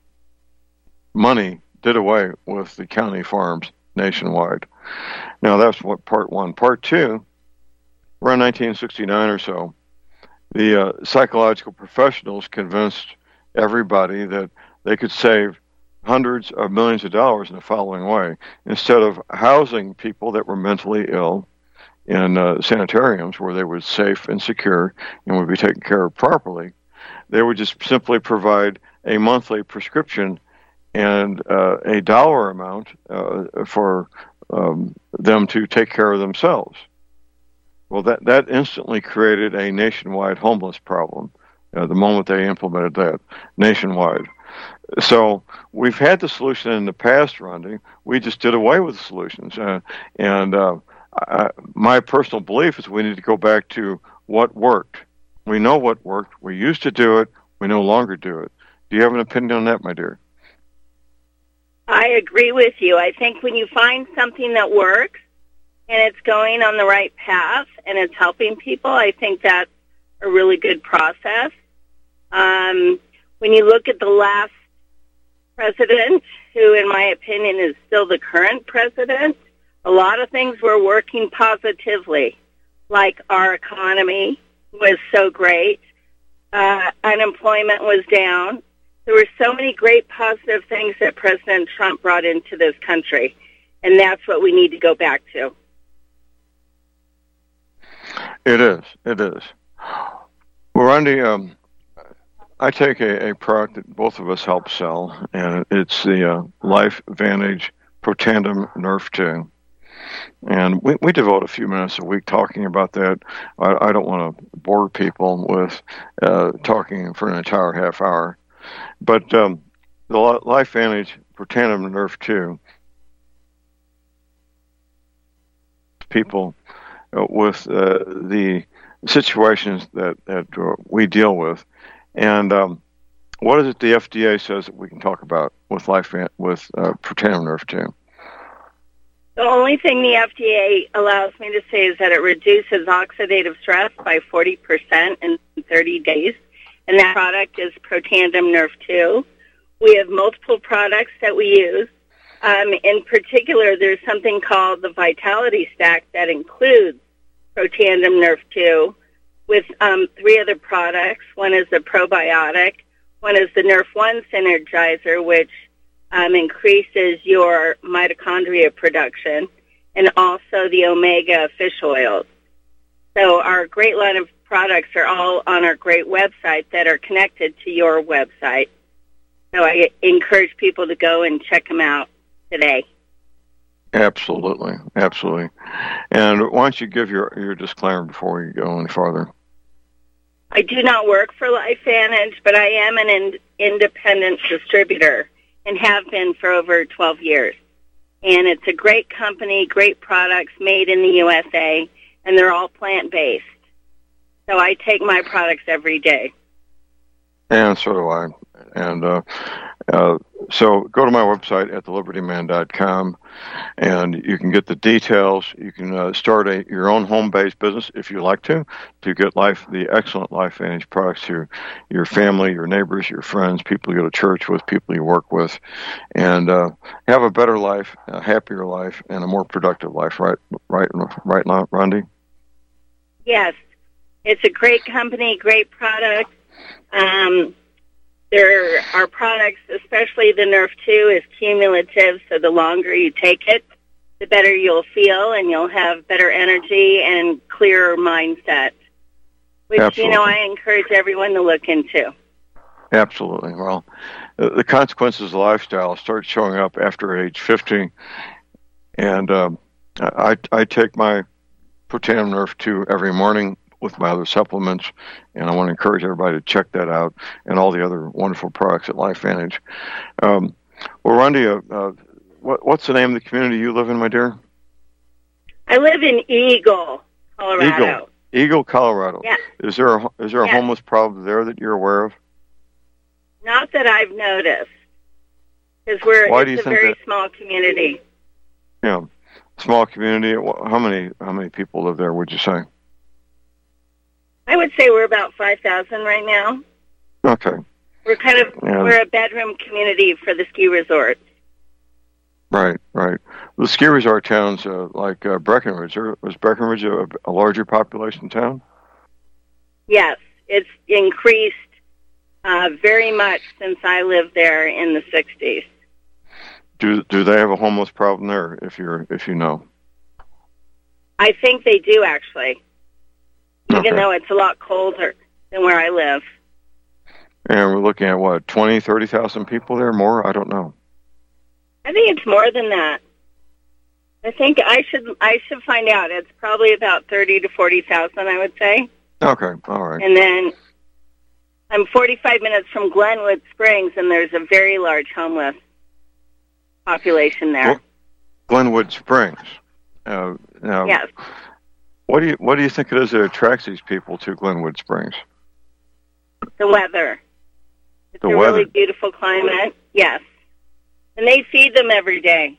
money did away with the county farms nationwide. Now, that's what part one. Part two, around nineteen sixty-nine or so, the uh, psychological professionals convinced everybody that they could save hundreds of millions of dollars in the following way. Instead of housing people that were mentally ill in uh, sanitariums where they were safe and secure and would be taken care of properly, they would just simply provide a monthly prescription and uh, a dollar amount uh, for um, them to take care of themselves. Well, that, that instantly created a nationwide homeless problem uh, the moment they implemented that nationwide. So we've had the solution in the past, Rondi. We just did away with the solutions. Uh, and uh, I, my personal belief is we need to go back to what worked. We know what worked. We used to do it. We no longer do it. Do you have an opinion on that, my dear? I agree with you. I think when you find something that works and it's going on the right path and it's helping people, I think that's a really good process. Um, when you look at the last president, who in my opinion is still the current president, a lot of things were working positively, like our economy was so great, uh, unemployment was down, There were so many great positive things that President Trump brought into this country, and that's what we need to go back to. It is. It is. Well, Randy, um, I take a, a product that both of us help sell, and it's the uh, Life Vantage Protandim Nerf two. And we, we devote a few minutes a week talking about that. I, I don't want to bore people with uh, talking for an entire half hour. But um, the Life Vantage Protandim Nerf two, people uh, with uh, the situations that, that uh, we deal with. And um, what is it the F D A says that we can talk about with Life with uh, Protandim Nerf two? The only thing the F D A allows me to say is that it reduces oxidative stress by forty percent in thirty days, and that product is Protandim Nerf two. We have multiple products that we use. Um, in particular, there's something called the Vitality Stack that includes Protandim Nerf two with um, three other products. One is the probiotic, one is the Nerf one Synergizer, which Um, increases your mitochondria production, and also the omega fish oils. So our great line of products are all on our great website that are connected to your website. So I encourage people to go and check them out today. Absolutely, absolutely. And why don't you give your, your disclaimer before we go any farther? I do not work for LifeVantage, but I am an in, independent distributor and have been for over twelve years. And it's a great company, great products made in the U S A, and they're all plant-based. So I take my products every day. And so do I. And uh, uh, so go to my website at the liberty man dot com, and you can get the details. You can uh, start a, your own home-based business if you like to, to get life the excellent Life Vantage products to your family, your neighbors, your friends, people you go to church with, people you work with, and uh, have a better life, a happier life, and a more productive life. Right, right, right, Rondi? Yes, it's a great company, great product. Um, There are products, especially the Nerf two, is cumulative, so the longer you take it, the better you'll feel, and you'll have better energy and clearer mindset, which, Absolutely. you know, I encourage everyone to look into. Absolutely. Well, the consequences of lifestyle start showing up after age fifty, and um, I, I take my Protandim Nerf two every morning with my other supplements, and I want to encourage everybody to check that out and all the other wonderful products at LifeVantage. Um, well, Rondi, uh, uh, what, what's the name of the community you live in, my dear? I live in Eagle, Colorado. Eagle, Eagle, Colorado. Yeah. Is there a, is there a yeah. homeless problem there that you're aware of? Not that I've noticed, because we're Why it's do you a think very that, small community. Yeah, small community. How many how many people live there? Would you say? I would say we're about five thousand right now. Okay. We're kind of, yeah. we're a bedroom community for the ski resorts. Right, right. The ski resort towns uh, like uh, Breckenridge, are, was Breckenridge a, a larger population town? Yes, it's increased uh, very much since I lived there in the sixties. Do do they have a homeless problem there, if you're if you know? I think they do, actually. Even okay. though it's a lot colder than where I live. And we're looking at, what, twenty, thirty thousand people there? More? I don't know. I think it's more than that. I think I should I should find out. It's probably about thirty to forty thousand, I would say. Okay, all right. And then I'm forty-five minutes from Glenwood Springs, and there's a very large homeless population there. Well, Glenwood Springs. Uh, now, yes. What do you what do you think it is that attracts these people to Glenwood Springs? The weather. It's the a weather. really beautiful climate. Yes, and they feed them every day.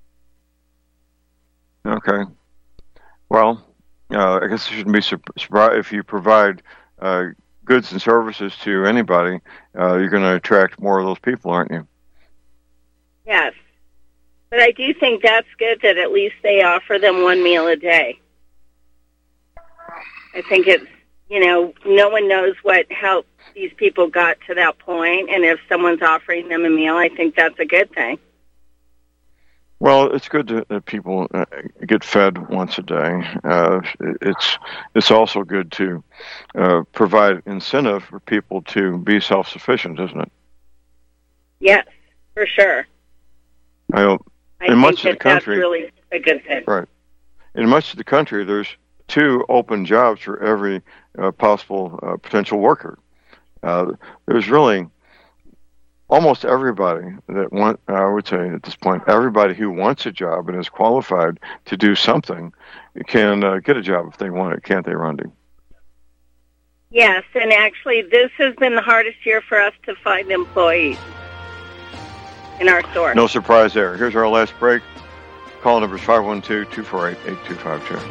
Okay. Well, uh, I guess you shouldn't be surprised if you provide uh, goods and services to anybody. Uh, you're going to attract more of those people, aren't you? Yes, but I do think that's good that at least they offer them one meal a day. I think it's you know, no one knows what how these people got to that point, and if someone's offering them a meal, I think that's a good thing. Well, it's good to, that people uh, get fed once a day. Uh, it's it's also good to uh, provide incentive for people to be self-sufficient, isn't it? Yes, for sure. I, know, I in think much that of the country, that's really a good thing. Right. In much of the country, there's two open jobs for every uh, possible uh, potential worker. Uh, there's really almost everybody that want, I would say at this point, everybody who wants a job and is qualified to do something can uh, get a job if they want it, can't they, Rondi? Yes, and actually this has been the hardest year for us to find employees in our store. No surprise there. Here's our last break. Call number is five one two, two four eight, eight two five two.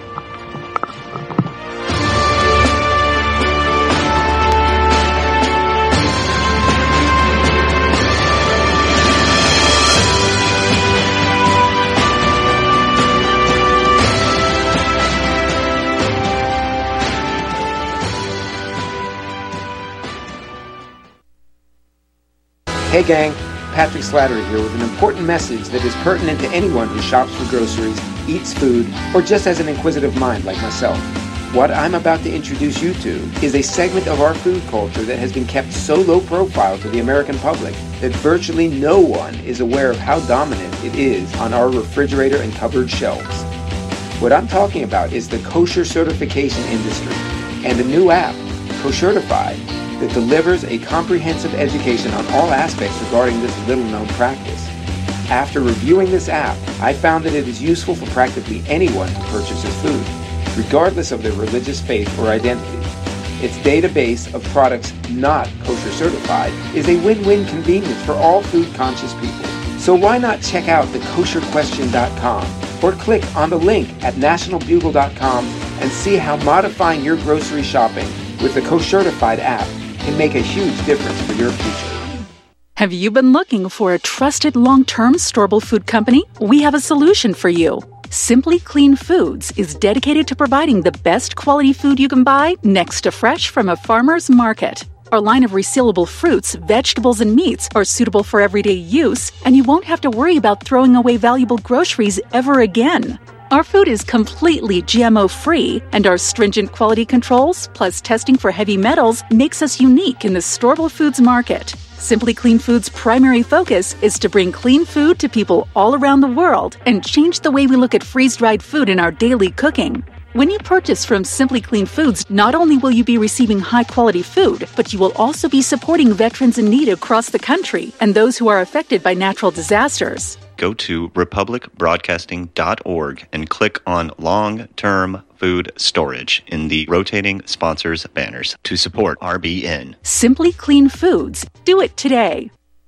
Hey gang, Patrick Slattery here with an important message that is pertinent to anyone who shops for groceries, eats food, or just has an inquisitive mind like myself. What I'm about to introduce you to is a segment of our food culture that has been kept so low profile to the American public that virtually no one is aware of how dominant it is on our refrigerator and cupboard shelves. What I'm talking about is the kosher certification industry and a new app, Koshertified, that delivers a comprehensive education on all aspects regarding this little-known practice. After reviewing this app, I found that it is useful for practically anyone who purchases food, regardless of their religious faith or identity. Its database of products not kosher certified is a win-win convenience for all food-conscious people. So why not check out the kosher question dot com or click on the link at national bugle dot com and see how modifying your grocery shopping with the Koshertified app can make a huge difference for your future. Have you been looking for a trusted long-term storable food company? We have a solution for you. Simply Clean Foods is dedicated to providing the best quality food you can buy next to fresh from a farmer's market. Our line of resealable fruits, vegetables, and meats are suitable for everyday use, and you won't have to worry about throwing away valuable groceries ever again. Our food is completely G M O-free, and our stringent quality controls, plus testing for heavy metals, makes us unique in the storable foods market. Simply Clean Foods' primary focus is to bring clean food to people all around the world and change the way we look at freeze-dried food in our daily cooking. When you purchase from Simply Clean Foods, not only will you be receiving high-quality food, but you will also be supporting veterans in need across the country and those who are affected by natural disasters. Go to republic broadcasting dot org and click on Long-Term Food Storage in the rotating sponsors banners to support R B N. Simply Clean Foods. Do it today.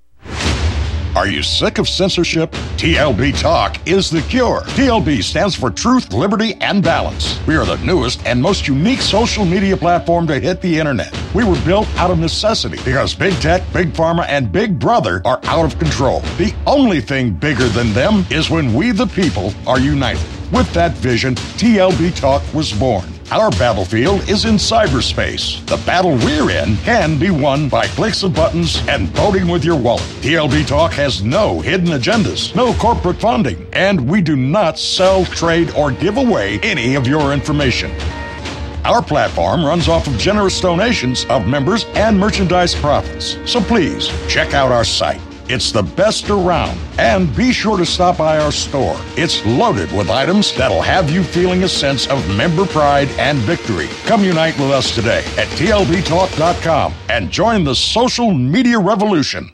Are you sick of censorship? T L B Talk is the cure. T L B stands for Truth, Liberty, and Balance. We are the newest and most unique social media platform to hit the internet. We were built out of necessity because Big Tech, Big Pharma, and Big Brother are out of control. The only thing bigger than them is when we the people are united. With that vision, T L B Talk was born. Our battlefield is in cyberspace. The battle we're in can be won by clicks of buttons and voting with your wallet. T L B Talk has no hidden agendas, no corporate funding, and we do not sell, trade, or give away any of your information. Our platform runs off of generous donations of members and merchandise profits. So please, check out our site. It's the best around. And be sure to stop by our store. It's loaded with items that'll have you feeling a sense of member pride and victory. Come unite with us today at T L B talk dot com and join the social media revolution.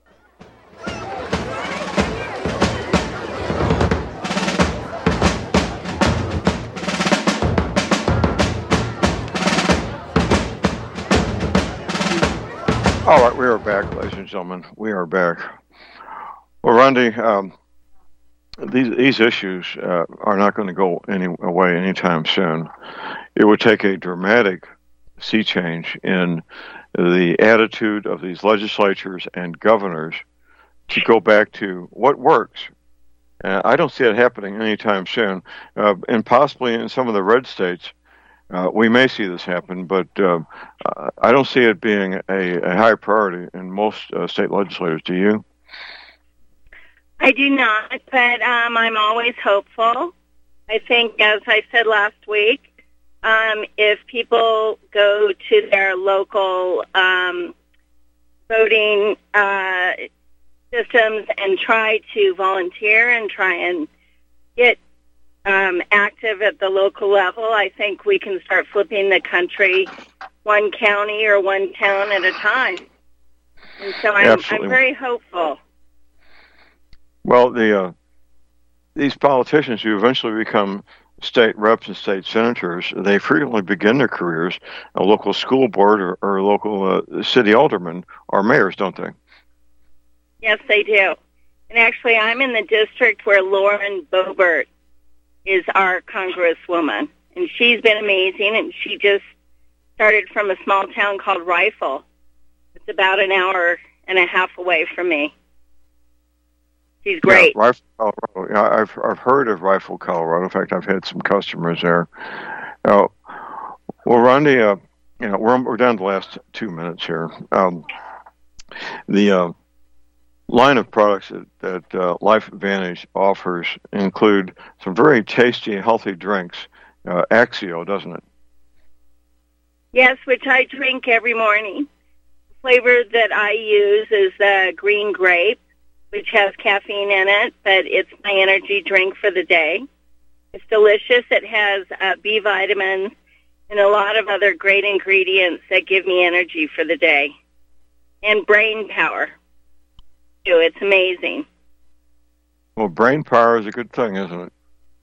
All right, we are back, ladies and gentlemen. We are back. Well, Rondi, um, these these issues uh, are not going to go any away anytime soon. It would take a dramatic sea change in the attitude of these legislatures and governors to go back to what works. Uh, I don't see it happening anytime soon, uh, and possibly in some of the red states, Uh, we may see this happen, but uh, uh, I don't see it being a, a high priority in most uh, state legislators. Do you? I do not, but um, I'm always hopeful. I think, as I said last week, um, if people go to their local um, voting uh, systems and try to volunteer and try and get Um, active at the local level, I think we can start flipping the country one county or one town at a time. And so I'm, I'm very hopeful. Well, the uh, these politicians who eventually become state reps and state senators, they frequently begin their careers a local school board or, or local uh, city alderman or mayors, don't they? Yes, they do. And actually, I'm in the district where Lauren Boebert is our congresswoman, and she's been amazing, and she just started from a small town called Rifle. It's about an hour and a half away from me. She's great. Yeah, Rifle, Colorado. Yeah, I've I've heard of Rifle, Colorado. In fact, I've had some customers there. Uh, well, Rondi, uh, you know, we're we're down to the last two minutes here. Um, the uh, line of products that, that uh, Life Advantage offers include some very tasty, healthy drinks. Uh, Axio, doesn't it? Yes, which I drink every morning. The flavor that I use is the green grape, which has caffeine in it, but it's my energy drink for the day. It's delicious. It has uh, B vitamins and a lot of other great ingredients that give me energy for the day. And brain power. It's amazing. Well, brain power is a good thing, isn't it?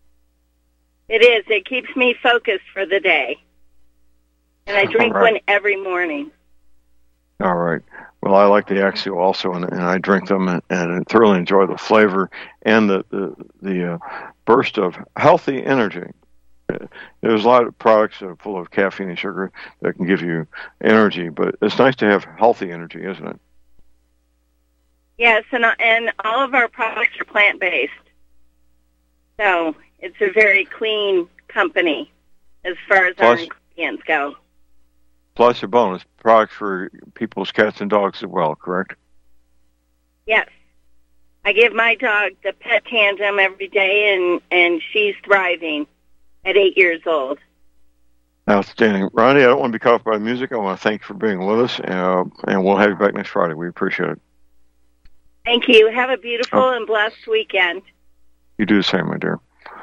It is. It keeps me focused for the day. And I drink right. one every morning. All right. Well, I like the Axio also, and, and I drink them and, and thoroughly enjoy the flavor and the, the, the uh, burst of healthy energy. There's a lot of products that are full of caffeine and sugar that can give you energy, but it's nice to have healthy energy, isn't it? Yes, and and all of our products are plant-based. So it's a very clean company as far as plus, our ingredients go. Plus a bonus, products for people's cats and dogs as well, correct? Yes. I give my dog the Pet Tandem every day, and, and she's thriving at eight years old. Outstanding. Rondi, I don't want to be caught off by music. I want to thank you for being with us, uh, and we'll have you back next Friday. We appreciate it. Thank you. Have a beautiful oh. and blessed weekend. You do the same, my dear.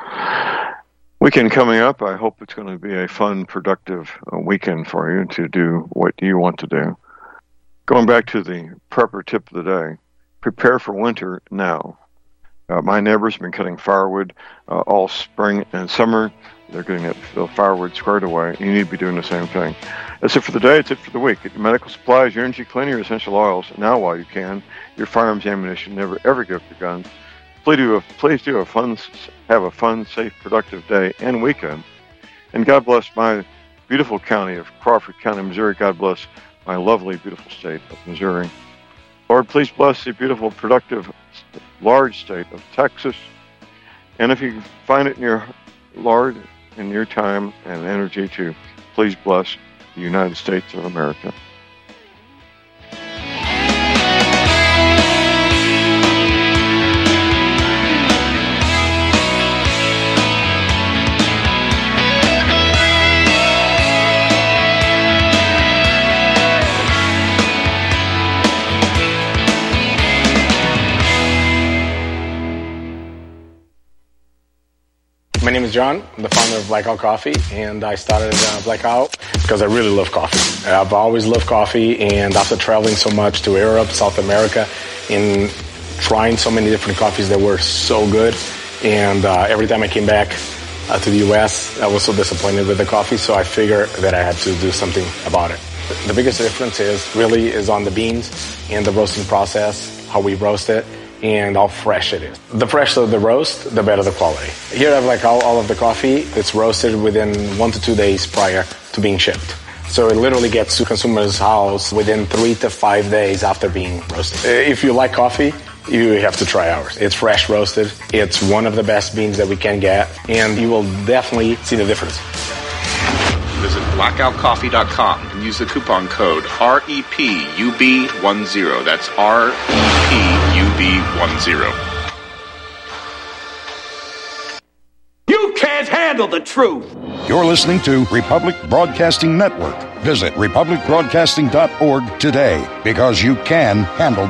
Weekend coming up. I hope it's going to be a fun, productive uh, weekend for you to do what you want to do. Going back to the prepper tip of the day, prepare for winter now. Uh, my neighbors have been cutting firewood uh, all spring and summer. They're getting the firewood squared away. You need to be doing the same thing. That's it for the day. It's it for the week. Get your medical supplies, your energy cleaner, your essential oils now while you can. Your firearms, ammunition. Never ever give up your guns. Please do a, please do a fun, have a fun, safe, productive day and weekend. And God bless my beautiful county of Crawford County, Missouri. God bless my lovely, beautiful state of Missouri. Lord, please bless the beautiful, productive, large state of Texas. And if you find it in your Lord, in your time and energy to please bless the United States of America. My name is John. I'm the founder of Blackout Coffee, and I started uh, Blackout because I really love coffee. I've always loved coffee, and after traveling so much to Europe, South America, and trying so many different coffees that were so good, and uh, every time I came back uh, to the U S, I was so disappointed with the coffee, so I figured that I had to do something about it. The biggest difference is really is on the beans and the roasting process, how we roast it, and how fresh it is. The fresher the roast, the better the quality. Here I have like all, all of the coffee. It's roasted within one to two days prior to being shipped. So it literally gets to consumer's house within three to five days after being roasted. If you like coffee, you have to try ours. It's fresh roasted. It's one of the best beans that we can get, and you will definitely see the difference. visit blackout coffee dot com and use the coupon code R E P U B ten. That's R E P U B ten. You can't handle the truth. You're listening to Republic Broadcasting Network. Visit republic broadcasting dot org today, because you can handle